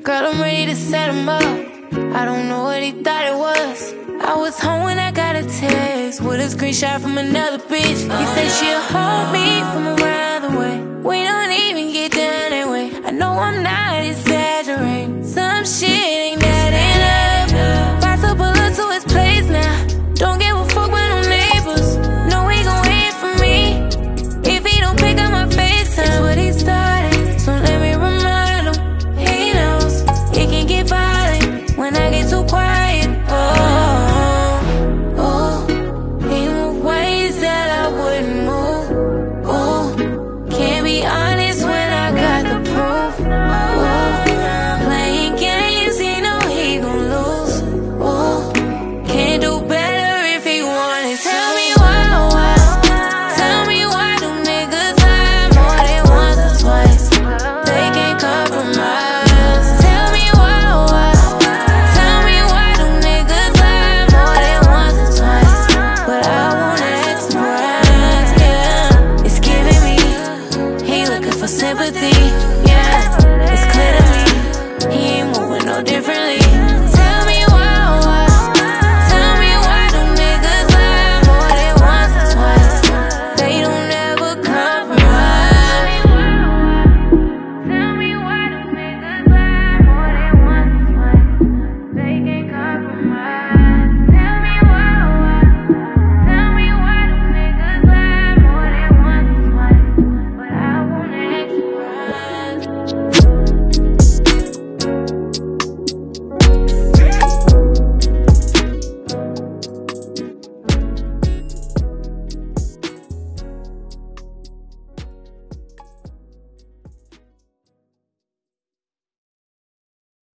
Girl, I'm ready to set him up. I don't know what he thought it was. I was home when I got a text with a screenshot from another bitch. He said she'll hold me from around the way. We don't even get done that way. I know I'm not exaggerating. Some shit ain't that enough. About to pull up to his place now. Don't give a fuck with no neighbors. No, he gon' wait for me if he don't pick up my FaceTime. It's what he started, so let me remind him. He knows it can get violent when I get too quiet. He moved ways that I wouldn't move. Can't be honest when I got the proof. Playing games, he know he gon' lose. Can't do better if he wanted to. Tell me why? Tell me why do niggas lie more than once or twice? They can't compromise. Tell me why? Tell me why do niggas lie more than once or twice? But I wanna express, yeah. It's giving me, he looking for sympathy, yeah. It's clear to me, he ain't moving no differently.